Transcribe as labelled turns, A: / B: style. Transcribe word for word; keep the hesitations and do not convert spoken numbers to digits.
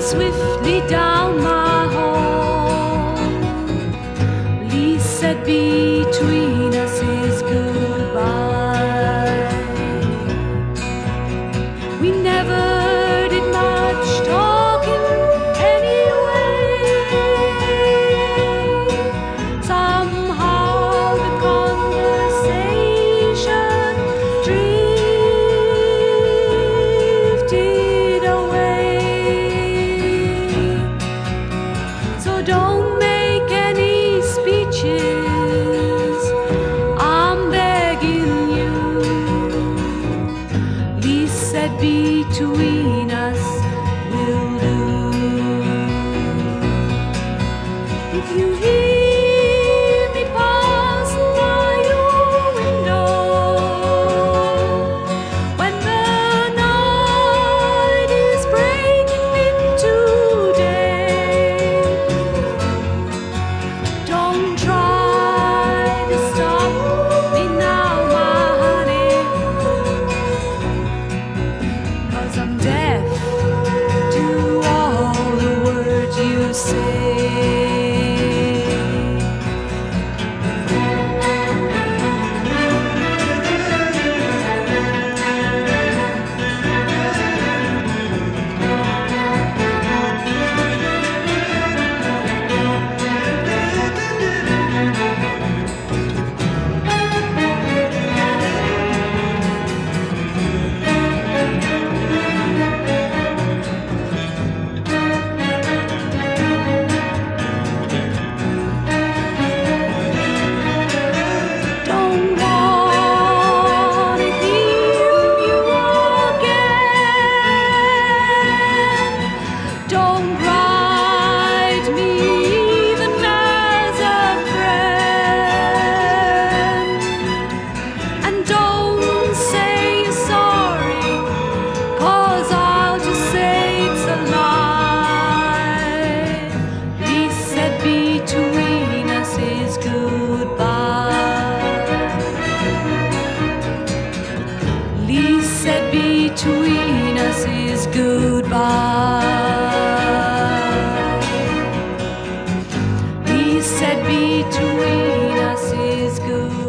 A: swiftly down my home. Lee said between us is goodbye. We never did much talking anyway. Somehow the conversation drifted away. So don't make any speeches, I'm begging you. Lee said between us will do. If you hear me passing by your window when the night is breaking into day, don't try to stop me now, my honey, 'cause I'm deaf to all the words you say. Don't wanna hear from you again. Don't write me even as a friend. And don't say you're sorry, 'cause I'll just say it's a lie. He said between us is goodbye. Lee said between us is goodbye. He said between us is goodbye.